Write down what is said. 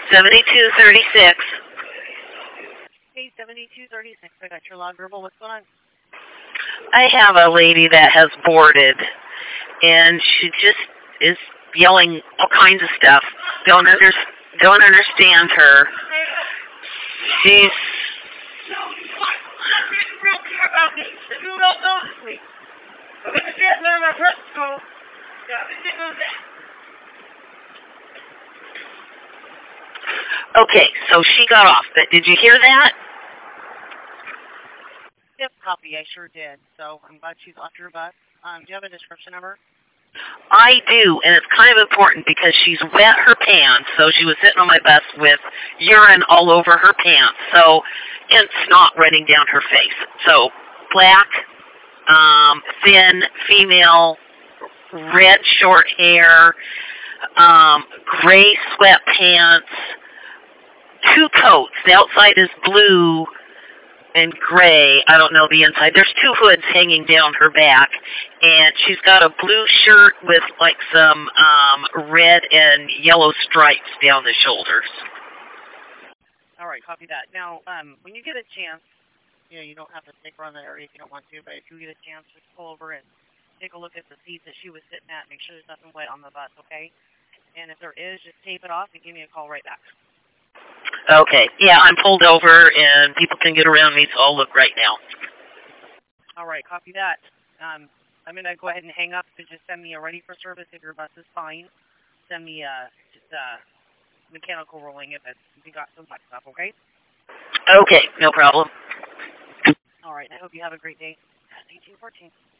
7236. Hey, 7236. I got your log verbal. What's going on? I have a lady that has boarded, and she just is yelling all kinds of stuff. Don't understand her. She's okay. So she got off. But did you hear that? Yep, copy. I sure did. So I'm glad she's off your bus. Do you have a description of her? I do, and it's kind of important because she's wet her pants, so she was sitting on my bus with urine all over her pants, so and snot running down her face. So black, thin, female, red short hair, gray sweatpants, 2 coats. The outside is blue and gray. I don't know the inside. There's 2 hoods hanging down her back, and she's got a blue shirt with like some red and yellow stripes down the shoulders. All right, copy that. Now, when you get a chance, you don't have to stick around that area if you don't want to, but if you get a chance, just pull over and take a look at the seat that she was sitting at. Make sure there's nothing wet on the bus, okay? And if there is, just tape it off and give me a call right back. Okay. Yeah, I'm pulled over, and people can get around me, so I'll look right now. All right, copy that. I'm going to go ahead and hang up, so just send me a ready for service if your bus is fine. Send me just mechanical rolling if you got some wet stuff, okay? Okay, no problem. All right, I hope you have a great day. 1814.